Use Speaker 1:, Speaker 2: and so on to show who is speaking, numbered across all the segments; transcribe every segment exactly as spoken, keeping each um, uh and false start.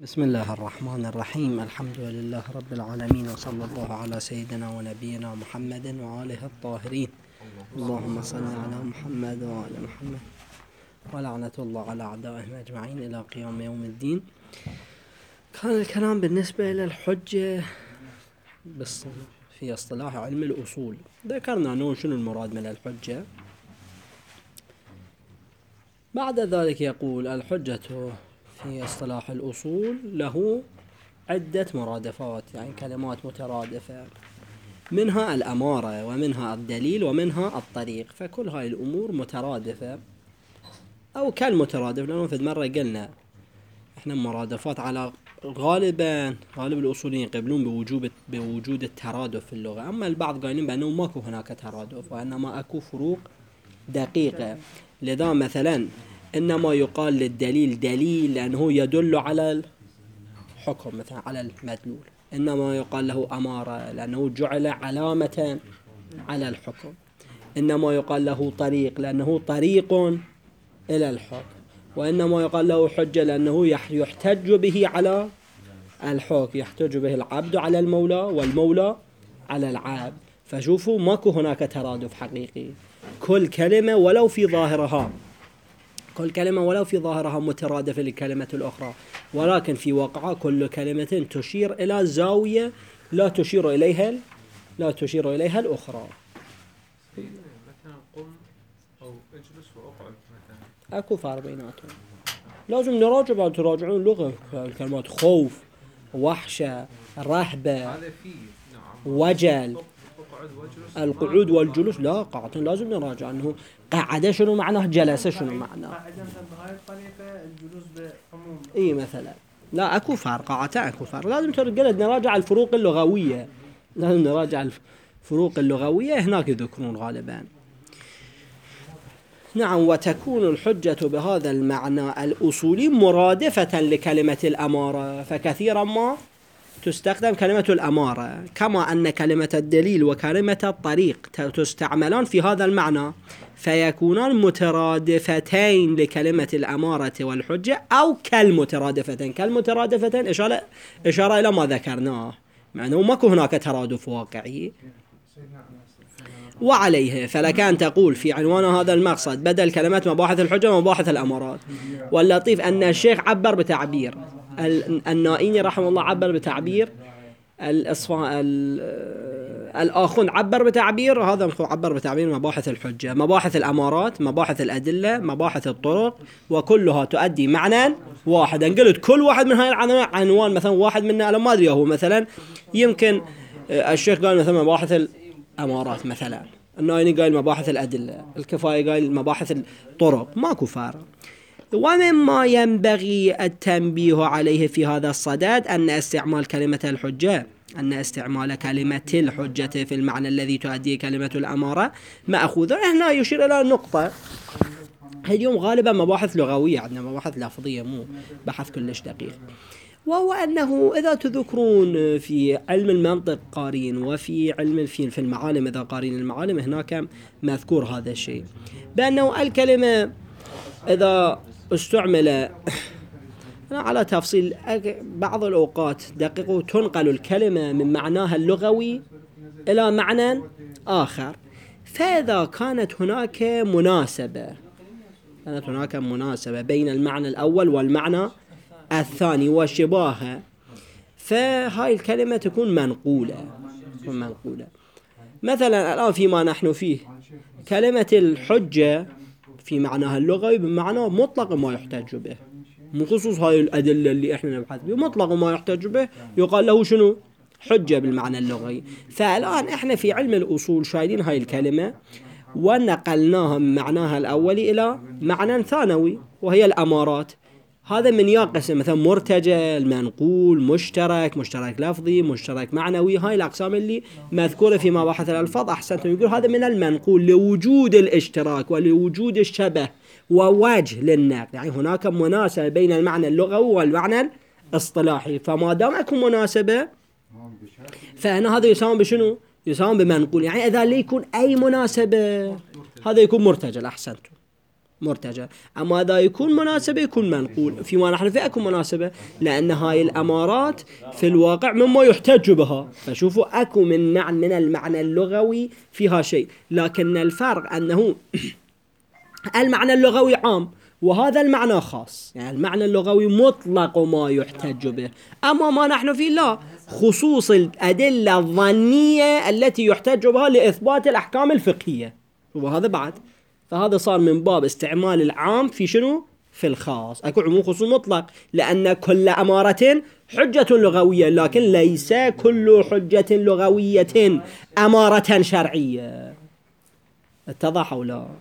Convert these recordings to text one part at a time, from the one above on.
Speaker 1: بسم الله الرحمن الرحيم. الحمد لله رب العالمين، وصلى الله على سيدنا ونبينا محمد وآله الطاهرين. اللهم صل على محمد وآل محمد، ولعنة الله على أعدائهم أجمعين إلى قيام يوم الدين. كان الكلام بالنسبة إلى الحجة بس في اصطلاح علم الأصول. ذكرنا أنه شنو المراد من الحجة. بعد ذلك يقول الحجة في اصطلاح الأصول له عدة مرادفات، يعني كلمات مترادفة، منها الأمارة ومنها الدليل ومنها الطريق. فكل هاي الأمور مترادفة أو كالمترادف، لأنه في مرة قلنا إحنا مرادفات على غالبا غالب الأصوليين يقبلون بوجوب بوجود الترادف في اللغة، أما البعض قايلين بأنه ماكو هناك ترادف وإنما أكو فروق دقيقة. لذا مثلا إنما يقال للدليل دليل لأنه يدل على الحكم، مثلا على المدلول. إنما يقال له أمارة لأنه جعل علامة على الحكم. إنما يقال له طريق لأنه طريق إلى الحكم. وإنما يقال له حجة لأنه يحتج به على الحكم، يحتج به العبد على المولى والمولى على العبد. فشوفوا ماكو هناك ترادف حقيقي. كل كلمة ولو في ظاهرها كل كلمة ولو في ظاهرها مترادفة للكلمة الأخرى، ولكن في واقعها كل كلمة تشير إلى زاوية لا تشير إليها لا تشير إليها الأخرى.
Speaker 2: مثلا قم أو اجلس وأقعد مثلا،
Speaker 1: أكو فرق بيناتهم. لازم نراجع بعد تراجعون اللغة. الكلمات خوف، وحشة، رهبة،
Speaker 2: هذا فيه نعم
Speaker 1: وجل، القعود
Speaker 2: ما-
Speaker 1: والجلوس. لا قاعدة لازم نراجع أنه قعد شنو معناه، جلس شنو معناه.
Speaker 3: قاعدة بهاي الطريقة الجلوس بعموم.
Speaker 1: اي مثلا لا اكو فرق، قاعدة اكو فرق. لازم ترجل نراجع الفروق اللغوية، لازم نراجع الفروق اللغوية، هناك يذكرون غالبا. نعم. وتكون الحجة بهذا المعنى الأصولي مرادفة لكلمة الأمارة، فكثيرا ما تستخدم كلمة الأمارة، كما أن كلمة الدليل وكلمة الطريق تستعملان في هذا المعنى، فيكونان مترادفتين لكلمة الأمارة والحجة أو كالمترادفتين. كالمترادفتين إشارة, إشارة إلى ما ذكرناه، معناه ماكو هناك ترادف واقعي. وعليه فلكان تقول في عنوان هذا المقصد بدل كلمات مباحث الحجة ومباحث الأمارات. واللطيف أن الشيخ عبر بتعبير، النائيني رحمه الله عبر بتعبير، الآخون عبر بتعبير، وهذا عبر بتعبير مباحث الحجة، مباحث الأمارات، مباحث الأدلة، مباحث الطرق، وكلها تؤدي معنى واحدا. قلت كل واحد من هاي العنوان عنوان مثلا واحد منا أنا ما أدري هو، مثلا يمكن الشيخ قال مثلا مباحث الأمارات، مثلا النائيني قال مباحث الأدلة، الكفائي قال مباحث الطرق، ماكو فرق. ومما ينبغي التنبيه عليه في هذا الصدد أن استعمال كلمة الحجة أن استعمال كلمة الحجة في المعنى الذي تؤديه كلمة الأمارة مأخوذة. هنا يشير إلى نقطة. اليوم غالبا مباحث لغوية عندنا، مباحث لفظية، مو بحث كلش دقيق. وهو أنه إذا تذكرون في علم المنطق قارين، وفي علم في المعالم إذا قارين المعالم، هناك مذكور هذا الشيء، بأنه الكلمة إذا استعمل أنا على تفصيل بعض الأوقات دقيقة تنقل الكلمة من معناها اللغوي إلى معنى آخر. فإذا كانت هناك مناسبة كانت هناك مناسبة بين المعنى الأول والمعنى الثاني وشباهه، فهاي الكلمة تكون منقولة تكون منقولة مثلا الآن فيما نحن فيه كلمة الحجة في معناها اللغوي بمعنى مطلق ما يحتج به، من خصوص هاي الأدلة اللي احنا نبحث بها، مطلق ما يحتج به يقال له شنو؟ حجة بالمعنى اللغوي. فالآن احنا في علم الأصول شايلين هاي الكلمة ونقلناها من معناها الأولي إلى معنى ثانوي وهي الأمارات. هذا من يقسم مثلا مرتجل، منقول، مشترك، مشترك لفظي، مشترك معنوي. هاي الأقسام اللي مذكورة في مباحث الألفاظ أحسنتم يقول هذا من المنقول لوجود الاشتراك ولوجود الشبه ووجه للنقل، يعني هناك مناسبة بين المعنى اللغوي والمعنى الاصطلاحي. فما دام اكو مناسبة فأنا هذا يساوم بشنو؟ يساوم بمنقول. يعني إذا لا يكون أي مناسبة هذا يكون مرتجل. أحسنتم مرتجع. أما إذا يكون مناسبة يكون منقول. فيما نحن فيه أكو مناسبة، لأن هاي الأمارات في الواقع مما يحتج بها. فشوفوا أكو من معنى من المعنى اللغوي فيها شيء، لكن الفرق أنه المعنى اللغوي عام وهذا المعنى خاص. يعني المعنى اللغوي مطلق ما يحتج به، أما ما نحن فيه لا، خصوص الأدلة الظنية التي يحتج بها لإثبات الأحكام الفقهية. وهذا بعد، فهذا صار من باب استعمال العام في شنو؟ في الخاص. أكو عموم خصوص مطلق، لأن كل أمارة حجة لغوية، لكن ليس كل حجة لغوية أمارة شرعية. اتضح أو لا؟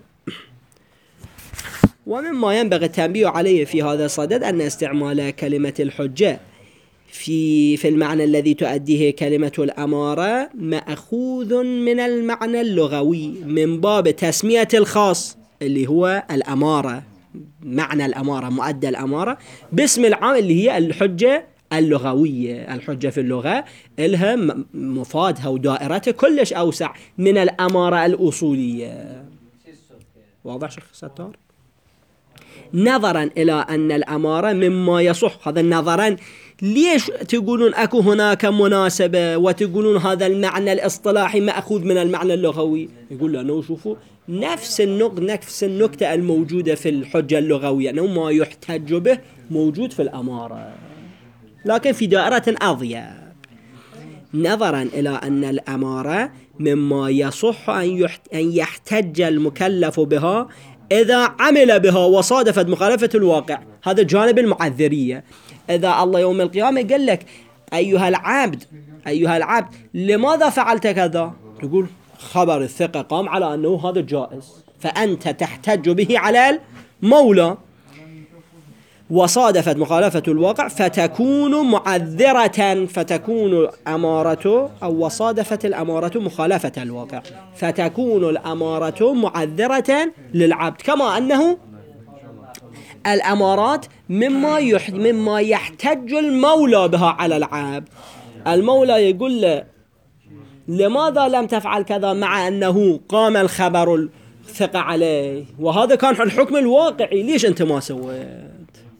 Speaker 1: ومما ينبغي التنبيه عليه في هذا الصدد أن استعمال كلمة الحجة في في المعنى الذي تؤديه كلمة الأمارة مأخوذ من المعنى اللغوي من باب تسمية الخاص اللي هو الأمارة، معنى الأمارة، مؤدى الأمارة، باسم العام اللي هي الحجة اللغوية. الحجة في اللغة إلها مفادها ودائرتها كلش أوسع من الأمارة الأصولية. واضح شيخ ستار؟ نظرا إلى أن الأمارة مما يصح، هذا نظرا ليش تقولون أكو هناك مناسبة وتقولون هذا المعنى الاصطلاحي مأخوذ من المعنى اللغوي؟ يقول لأنه شوفوا نفس النق نفس النكتة الموجودة في الحجة اللغوية، أنه ما يحتج به موجود في الأمارة لكن في دائرة أضيق. نظرا إلى أن الأمارة مما يصح أن يحتج المكلف بها إذا عمل بها وصادفت مخالفة الواقع. هذا جانب المعذرية. إذا الله يوم القيامة قال لك أيها العبد أيها العبد لماذا فعلت كذا؟ تقول خبر الثقة قام على أنه هذا جائز، فأنت تحتج به على المولى، وصادفت مخالفة الواقع فتكون معذرة، فتكون أمارته أو وصادفت الأمارة مخالفة الواقع فتكون الأمارة معذرة للعبد. كما أنه الأمارات مما يح مما يحتج المولى بها على العبد. المولى يقول له لماذا لم تفعل كذا مع أنه قام الخبر الثقة عليه وهذا كان الحكم الواقعي، ليش أنت ما سويت؟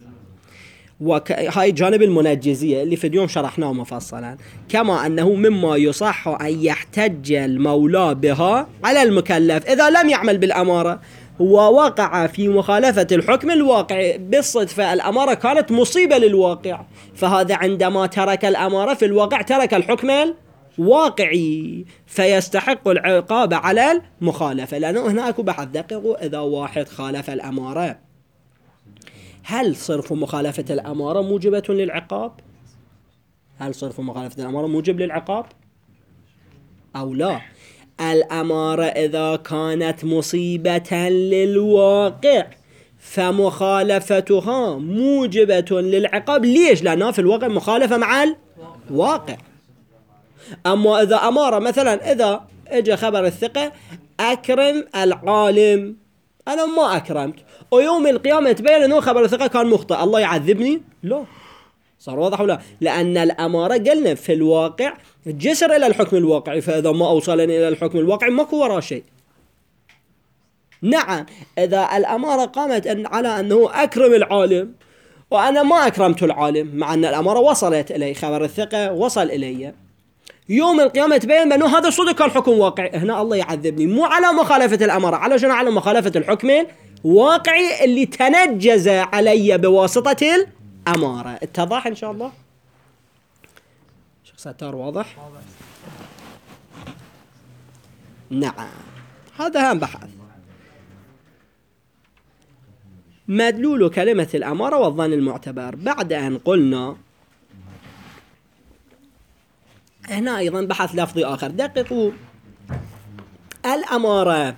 Speaker 1: وهاي جانب المنجزية اللي في اليوم شرحناه مفصلا. كما أنه مما يصح أن يحتج المولى بها على المكلف إذا لم يعمل بالأمارة ووقع في مخالفة الحكم الواقعي بالصدفة، الأمارة كانت مصيبة للواقع، فهذا عندما ترك الأمارة في الواقع ترك الحكم الواقعي فيستحق العقاب على المخالفة. لأنه هناك بحث دقيق، إذا واحد خالف الأمارة هل صرف مخالفة الأمارة موجبة للعقاب؟ هل صرف مخالفة الأمارة موجب للعقاب أو لا؟ الأمارة إذا كانت مصيبة للواقع فمخالفتها موجبة للعقاب. ليش؟ لأنها في الواقع مخالفة مع الواقع. أما إذا أمارة مثلا إذا إجا خبر الثقة أكرم العالم، أنا ما أكرمت، ويوم القيامة يتبين أنه خبر الثقة كان مخطئ، الله يعذبني؟ لا. صار واضح ولا؟ لأن الأمارة قلنا في الواقع جسر إلى الحكم الواقعي، فإذا ما أوصلني إلى الحكم الواقعي ماكو وراه شيء. نعم إذا الأمارة قامت أن على أنه أكرم العالم وأنا ما أكرمت العالم مع أن الأمارة وصلت إلي، خبر الثقة وصل إلي، يوم القيامة تبين بأنه هذا صدق كان حكم واقعي، هنا الله يعذبني مو على مخالفة الأمارة، على شنو؟ على مخالفة الحكم الواقعي اللي تنجز علي بواسطة الأمارة. اتضح إن شاء الله؟ شيخ ستار واضح؟ نعم هذا هم بحث. مدلول كلمة الأمارة والظن المعتبر. بعد أن قلنا هنا أيضا بحث لفظي آخر. دققوا، الأمارة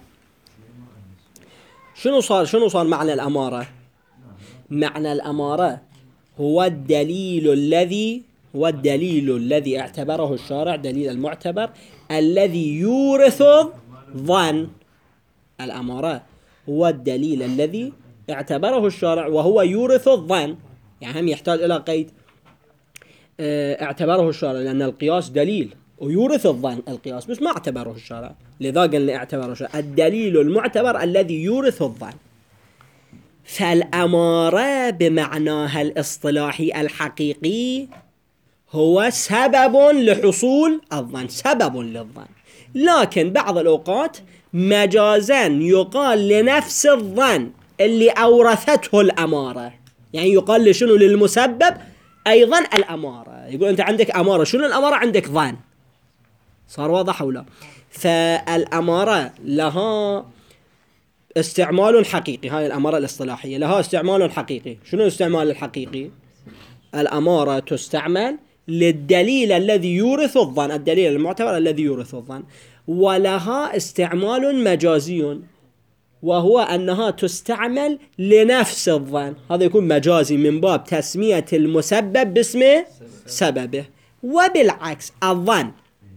Speaker 1: شنو صار شنو صار معنى الأمارة؟ معنى الأمارة هو الدليل الذي هو الدليل الذي اعتبره الشارع، دليل المعتبر الذي يورث الظن. الأمارة هو الدليل الذي اعتبره الشارع وهو يورث الظن، يعني هم يحتاج إلى قيد اعتبره الشارع، لأن القياس دليل ويورث الظن القياس، بس ما اعتبره الشارع، لذا قلنا اعتبره الشارع الدليل المعتبر الذي يورث الظن. فالأمارة بمعناها الاصطلاحي الحقيقي هو سبب لحصول الظن، سبب للظن. لكن بعض الأوقات مجازا يقال لنفس الظن اللي أورثته الأمارة، يعني يقال لشنو؟ للمسبب أيضا الأمارة. يقول أنت عندك أمارة، شنو الأمارة؟ عندك ظن. صار واضح أو لا؟ فالأمارة لها استعمال حقيقي، هاي الأمارة الاصطلاحية لها استعمال حقيقي. شنو الاستعمال الحقيقي؟ الأمارة تستعمل للدليل الذي يورث الظن، الدليل المعتبر الذي يورث الظن. ولها استعمال مجازي، وهو أنها تستعمل لنفس الظن. هذا يكون مجازي من باب تسمية المسبب باسم سببه. وبالعكس الظن،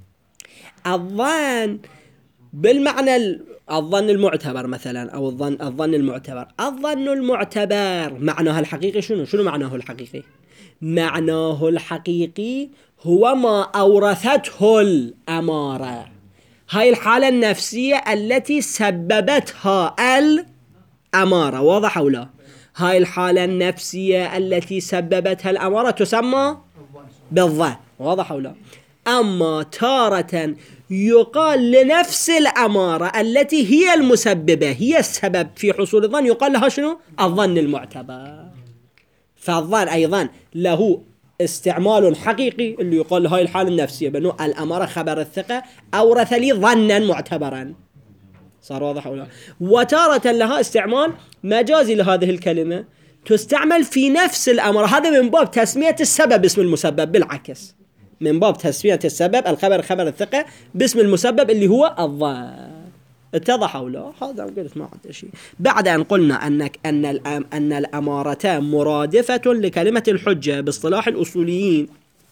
Speaker 1: الظن بالمعنى الظن المعتبر مثلا، أو الظن الظن المعتبر الظن المعتبر معناه الحقيقي شنو؟ شنو معناه الحقيقي؟ معناه الحقيقي هو ما أورثته الأمارة، هاي الحالة النفسية التي سببتها الأمارة. واضح أو لا؟ هاي الحالة النفسية التي سببتها الأمارة تسمى بالظن. واضح أو لا؟ أما تارة يقال لنفس الأمارة التي هي المسببة، هي السبب في حصول الظن، يقال لها شنو؟ الظن المعتبر. فالظن أيضا له استعمال حقيقي اللي يقال هاي الحالة النفسية، بأنه الأمارة خبر الثقة أورث لي ظنا معتبرا. صار واضح أو لا؟ وتارة لها استعمال مجازي لهذه الكلمة، تستعمل في نفس الأمر. هذا من باب تسمية السبب باسم المسبب، بالعكس من باب تسمية السبب الخبر خبر الثقة باسم المسبب اللي هو الظن. اتضح أو لا؟ هذا قلت ما عندي شيء. بعد أن قلنا أنك أن الأم أن الأمارة مرادفة لكلمة الحجة باصطلاح الأصوليين،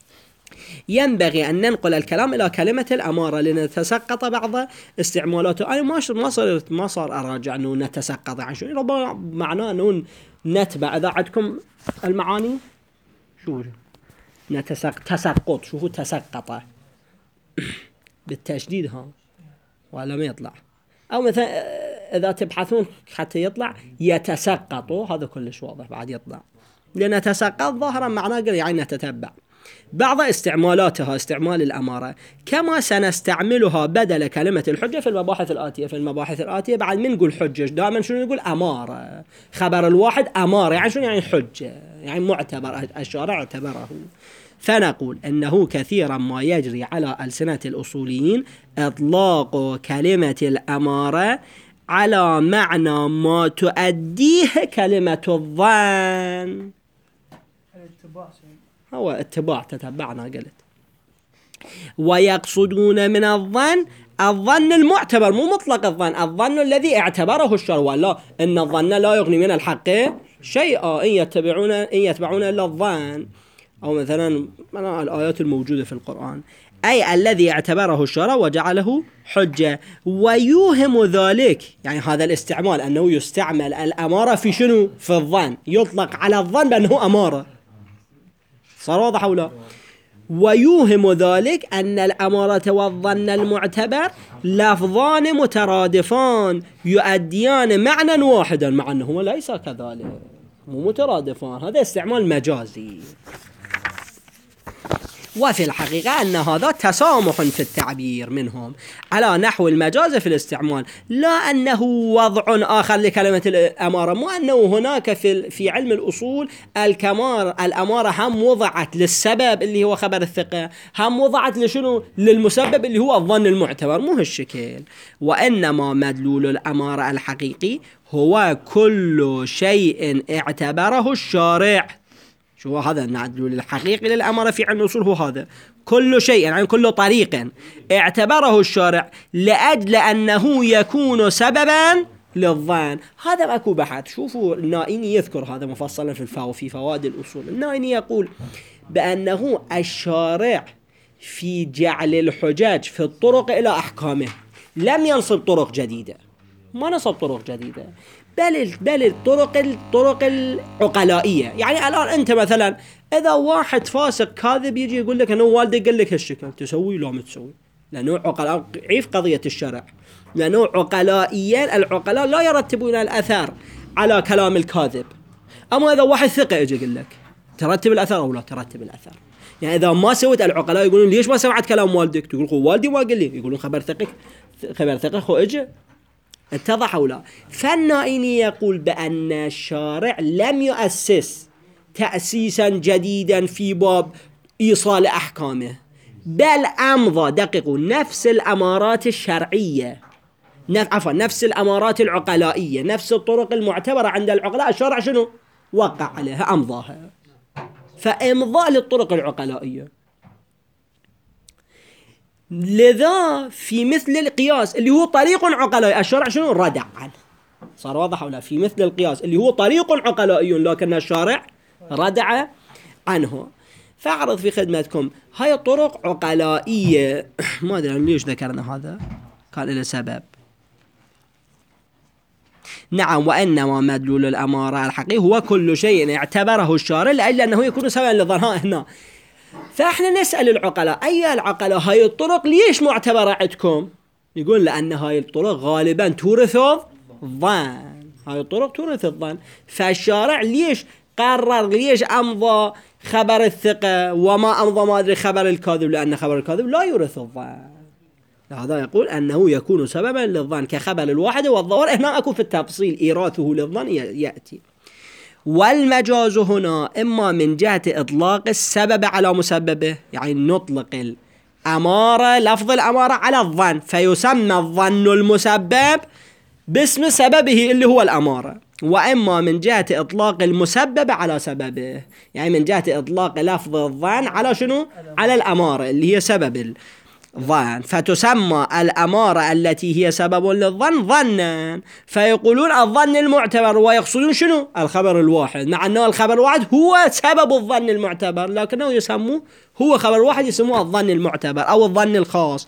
Speaker 1: ينبغي أن ننقل الكلام إلى كلمة الأمارة لنتسقط بعض استعمالاته. أنا ما ما صرت ما صار أراجع إنه نتسقط عن شو، ربما معناه إنه نتبع. إذا عندكم المعاني شو نتسق تسقط، شوفوا تسقط بالتشديد ها ولا ما يطلع، أو مثلا إذا تبحثون حتى يطلع يتسقطوا، هذا كلش واضح بعد يطلع، لأن تسقط ظاهرا معناه يعني نتتبع. بعض استعمالاتها استعمال الأمارة كما سنستعملها بدل كلمة الحجة في المباحث الآتية. في المباحث الآتية بعد من نقول حجة دائما شنو نقول؟ أمارة. خبر الواحد أمارة، يعني شنو يعني حجة؟ يعني معتبر، الشارع اعتبره. فنقول أنه كثيرا ما يجري على ألسنة الأصوليين إطلاق كلمة الأمارة على معنى ما تؤديه كلمة الظن. هو اتباع، تتبعنا قلت. ويقصدون من الظن الظن المعتبر، مو مطلق الظن، الظن الذي اعتبره الشرع. ولا إن الظن لا يغني من الحق شيئا إن يتبعون إن يتبعون إلا الظن. أو مثلا الآيات الموجودة في القرآن، أي الذي اعتبره الشرع وجعله حجة. ويوهم ذلك، يعني هذا الاستعمال أنه يستعمل الأمارة في شنو؟ في الظن، يطلق على الظن بأنه أمارة. صار واضح أو لا؟ ويوهم ذلك أن الأمارة والظن المعتبر لفظان مترادفان يؤديان معنى واحدا، مع أنه ليس كذلك، مو مترادفان، هذا استعمال مجازي. وفي الحقيقة أن هذا تسامح في التعبير منهم على نحو المجاز في الاستعمال، لا أنه وضع آخر لكلمة الأمارة. مو أنه هناك في في علم الأصول الكمار الأمارة هم وضعت للسبب اللي هو خبر الثقة، هم وضعت لشنو؟ للمسبب اللي هو الظن المعتبر، مو هالشكل. وإنما مدلول الأمارة الحقيقي هو كل شيء اعتبره الشارع. شو هذا المدلول الحقيقي للأمارة في علم الأصول؟ هو هذا كل شيء، يعني كل طريق اعتبره الشارع لأجل أنه يكون سببا للظن. هذا ماكو بحث. شوفوا النائيني يذكر هذا مفصلا في الفاو في فوائد الأصول. النائيني يقول بأنه الشارع في جعل الحجاج في الطرق إلى أحكامه لم ينصب طرق جديدة، ما نصب طرق جديدة، بل بل الطرق الطرق العقلائية. يعني الآن أنت مثلا إذا واحد فاسق كاذب يجي يقول لك أنه والدي قال لك هالشكل، تسوي لا ما تسوي، لأنه عقلاء. عيف قضية الشرع، لأنه عقلائيا العقلاء لا يرتبون الأثر على كلام الكاذب. أما إذا واحد ثقة اجى يقول لك ترتب الأثر أو لا ترتب الأثر. يعني إذا ما سويت، العقلاء يقولون ليش ما سمعت كلام والدك؟ تقول خو والدي ما قال لي. يقولون خبر ثقك خبر ثقة خو اجى. اتضح أو لا؟ فالنائيني يقول بأن الشارع لم يؤسس تأسيسا جديدا في باب إيصال أحكامه، بل أمضى دققوا نفس الأمارات الشرعية، نف... عفوا نفس الأمارات العقلائية، نفس الطرق المعتبرة عند العقلاء. الشرع شنو؟ وقع عليها، أمضاها. فإمضاء للطرق العقلائية. لذا في مثل القياس اللي هو طريق عقلائي، الشرع شنو؟ ردع عنه. صار واضح ولا؟ في مثل القياس اللي هو طريق عقلائي لكن الشارع ردع عنه. فأعرض في خدمتكم هاي الطرق عقلائية. ما أدري ليش ذكرنا هذا، كان له سبب. نعم، وإنما مدلول الأمارة الحقيقي هو كل شيء اعتبره الشارع لأجل أنه يكون سببا للظن. هنا فإحنا نسأل العقلاء، أي العقلاء هاي الطرق ليش معتبرة عندكم؟ يقول لأن هاي الطرق غالبا تورث الظن. هاي الطرق تورث الظن. فالشارع ليش قرر، ليش أمضى خبر الثقة وما أمضى ما أدري خبر الكاذب؟ لأن خبر الكاذب لا يورث الظن. هذا يقول أنه يكون سببا للظن كخبر الواحد والظاهر. هنا أكو في التفصيل إيراثه للظن يأتي. والمجاز هنا إما من جهة إطلاق السبب على مسببه، يعني نطلق الأمارة، لفظ الأمارة على الظن، فيسمى الظن المسبب باسم سببه اللي هو الأمارة. وإما من جهة إطلاق المسبب على سببه، يعني من جهة إطلاق لفظ الظن على شنو؟ على الأمارة اللي هي سبب الظن، فتسمى الأمارة التي هي سبب للظن ظنا. فيقولون الظن المعتبر ويقصدون شنو؟ الخبر الواحد، مع أنه الخبر الواحد هو سبب الظن المعتبر، لكنه يسموه هو خبر واحد يسموه الظن المعتبر أو الظن الخاص.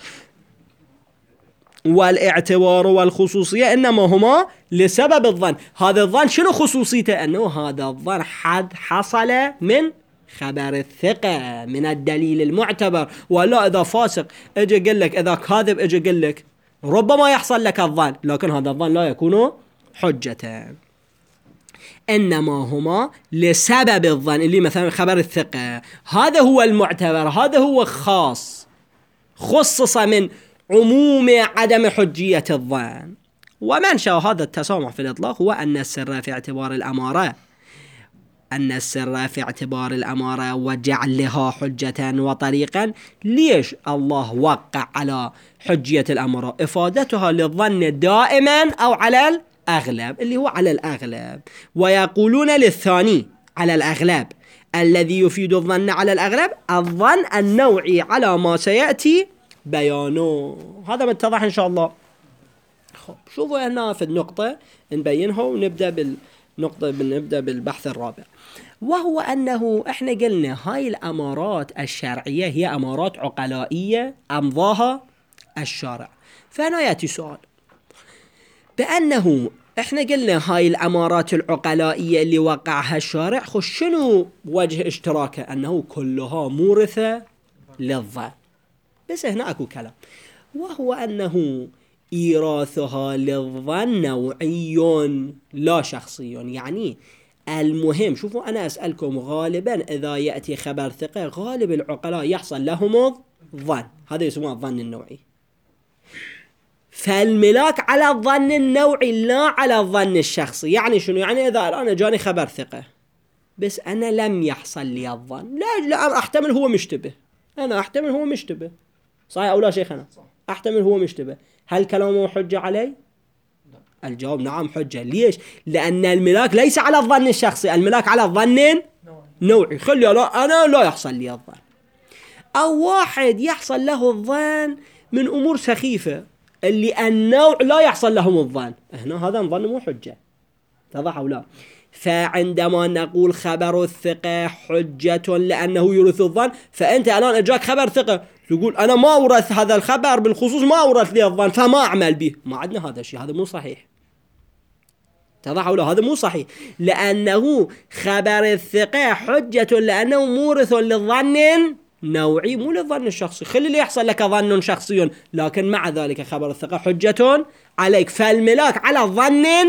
Speaker 1: والاعتبار والخصوصية إنما هما لسبب الظن. هذا الظن شنو خصوصيته؟ أنه هذا الظن حد حصل من خبر الثقة، من الدليل المعتبر. ولا إذا فاسق اجي قل لك، إذا كاذب اجي قل لك، ربما يحصل لك الظن، لكن هذا الظن لا يكون حجة. إنما هما لسبب الظن اللي مثلا خبر الثقة، هذا هو المعتبر، هذا هو خاص، خصص من عموم عدم حجية الظن. ومنشأ هذا التسامح في الإطلاق هو أن السر في اعتبار الأمارة أن السر في اعتبار الأمارة وجعلها حجة وطريقا. ليش الله وقع على حجية الأمارة؟ إفادتها للظن دائما أو على الأغلب، اللي هو على الأغلب. ويقولون للثاني على الأغلب، الذي يفيد الظن على الأغلب الظن النوعي على ما سيأتي بيانه. هذا متضح إن شاء الله. شوفوا هنا في النقطة نبينها ونبدأ بالنقطة بنبدأ بالبحث الرابع، وهو أنه إحنا قلنا هاي الأمارات الشرعية هي أمارات عقلائية أمضاها الشارع. فهنا يأتي سؤال بأنه إحنا قلنا هاي الأمارات العقلائية اللي وقعها الشارع، خش شنو وجه اشتراكه؟ أنه كلها مورثة للظن. بس هنا أكو كلام، وهو أنه إيراثها للظن نوعي لا شخصي. يعني المهم، شوفوا أنا أسألكم، غالبا إذا يأتي خبر ثقة غالب العقلاء يحصل لهم الظن، هذا يسمونه الظن النوعي. فالملاك على الظن النوعي لا على الظن الشخصي. يعني شنو؟ يعني إذا الآن جاني خبر ثقة بس أنا لم يحصل لي الظن، لا لا أحتمل هو مشتبه، أنا أحتمل هو مشتبه، صحيح أو لا شيخنا؟ أحتمل هو مشتبه، هل كلامه حجة علي؟ الجواب نعم حجة. ليش؟ لأن الملاك ليس على الظن الشخصي، الملاك على الظن نوعي. خلي لا أنا لا يحصل لي الظن، أو واحد يحصل له الظن من أمور سخيفة اللي النوع لا يحصل لهم الظن، هنا هذا نظن مو حجة. تضح أو لا؟ فعندما نقول خبر الثقة حجة لأنه يورث الظن، فأنت الآن أجاك خبر ثقة تقول أنا ما أورث هذا الخبر بالخصوص، ما أورث لي الظن فما أعمل به. ما عندنا هذا الشيء، هذا مو صحيح. تضح ولا؟ هذا مو صحيح، لأنه خبر الثقة حجة لأنه مورث للظن نوعي مو للظن الشخصي. خلي اللي يحصل لك ظن شخصي، لكن مع ذلك خبر الثقة حجة عليك. فالملاك على الظن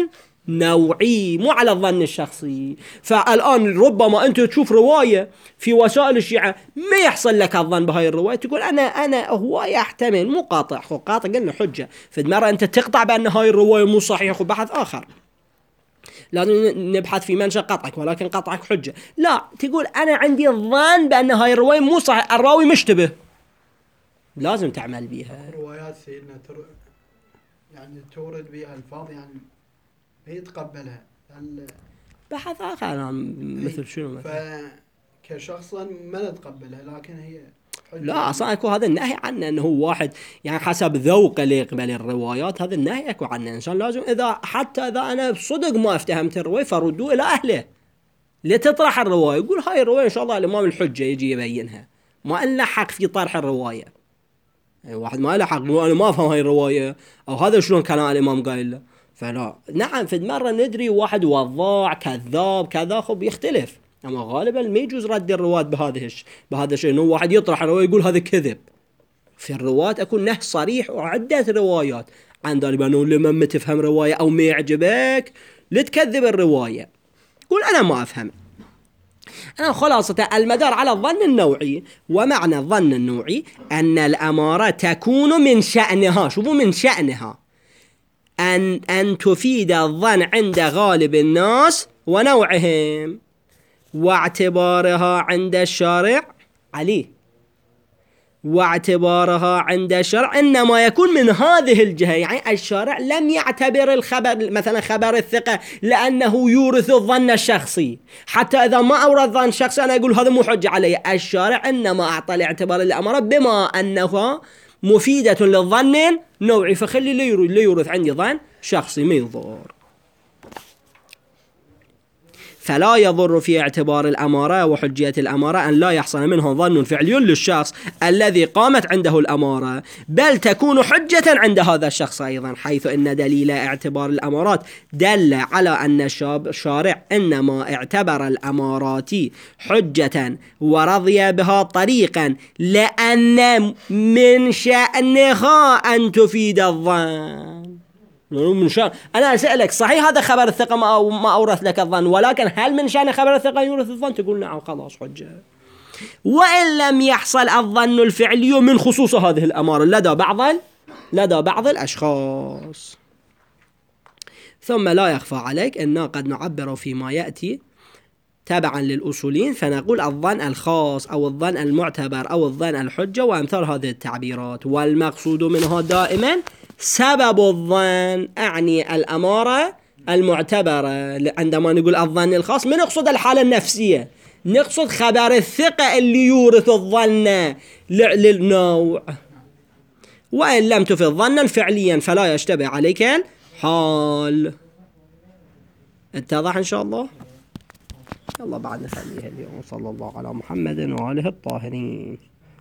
Speaker 1: نوعي مو على الظن الشخصي. فالآن ربما أنت تشوف رواية في وسائل الشيعة ما يحصل لك الظن بهاي الرواية، تقول أنا أنا هو يحتمل، مو قاطع. خو قاطع قلنا حجة، فمرة أنت تقطع بأن هاي الرواية مو صحيحة، خو بحث آخر لازم نبحث في منشأ قطعك، ولكن قطعك حجة. لا، تقول أنا عندي الظن بأن هاي الرواية مو صحيح، الراوي مشتبه، لازم تعمل بيها.
Speaker 4: روايات سيدنا تر... يعني تورد بها الفاظ يعني هي تقبلها ال...
Speaker 1: بحث آخر مثل شنو مثلا؟
Speaker 4: فكشخصا ما نتقبلها، لكن هي
Speaker 1: لا اصلا اكو هذا النهي عنه، انه هو واحد يعني حسب ذوقه اللي يقبل الروايات، هذا النهي اكو عنه. انسان لازم اذا حتى اذا انا بصدق ما افتهمت الروايه فردوه الى اهله لتطرح الروايه، يقول هاي الروايه ان شاء الله الامام الحجه يجي يبينها، ما لنا حق في طرح الروايه. يعني واحد ما له حق يقول انا ما افهم هاي الروايه، او هذا شلون كلام الامام قايل له. فلا، نعم في مرة ندري واحد وضاع كذاب كذا خب يختلف، اما غالبا ما يجوز رد الرواة بهذا الشيء بهذا الشيء، انه واحد يطرح الرواية يقول هذا كذب. في الرواة اكون نهي صريح وعدة روايات عن ذلك انه لما ما تفهم رواية او ما يعجبك لتكذب الرواية، قول انا ما افهم. أنا خلاصة المدار على الظن النوعي، ومعنى الظن النوعي أن الأمارة تكون من شأنها، شوفوا من شأنها أن أن تفيد الظن عند غالب الناس ونوعهم، واعتبارها عند الشارع عليه واعتبارها عند الشرع إنما يكون من هذه الجهة. يعني الشارع لم يعتبر الخبر مثلا خبر الثقة لأنه يورث الظن الشخصي، حتى إذا ما أورث ظن شخصي أنا أقول هذا مو حجة علي. الشارع إنما أعطى الاعتبار الأمر بما أنها مفيدة للظن نوعي، فخلي لي يورث عندي ظن شخصي ما يضر. فلا يضر في اعتبار الأمارة وحجية الأمارة أن لا يحصل منه ظن فعلي للشخص الذي قامت عنده الأمارة، بل تكون حجة عند هذا الشخص أيضا، حيث أن دليل اعتبار الأمارات دل على أن الشارع إنما اعتبر الأمارات حجة ورضي بها طريقا لأن من شأنها أن تفيد الظن. من شأن أنا أسألك صحيح هذا خبر الثقة ما ما أورث لك الظن، ولكن هل من شأن خبر الثقة يورث الظن؟ تقول نعم، خلاص حجة. وإن لم يحصل الظن الفعلي من خصوص هذه الأمارة لدى بعض لدى بعض الأشخاص. ثم لا يخفى عليك أننا قد نعبر فيما يأتي تبعا للأصولين فنقول الظن الخاص أو الظن المعتبر أو الظن الحجة وأمثال هذه التعبيرات، والمقصود منها دائما سبب الظن، أعني الأمارة المعتبرة. عندما نقول الظن الخاص ما نقصد الحالة النفسية، نقصد خبر الثقة اللي يورث الظن للنوع. وإن لم تفد ظنا فعليا فلا يشتبه عليك الحال. اتضح إن شاء الله؟ يلا بعد نخليها اليوم. صلى الله على محمد وآله الطاهرين.